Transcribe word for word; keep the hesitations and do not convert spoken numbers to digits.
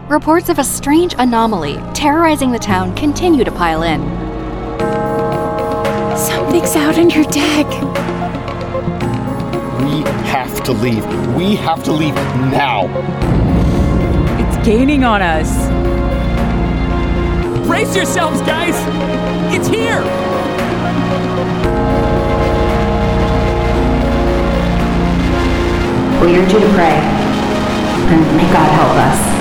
reports of a strange anomaly terrorizing the town continue to pile in. Something's out on your deck. We have to leave. We have to leave now. It's gaining on us. Brace yourselves, guys! It's here! We urge you to pray, and may God help us.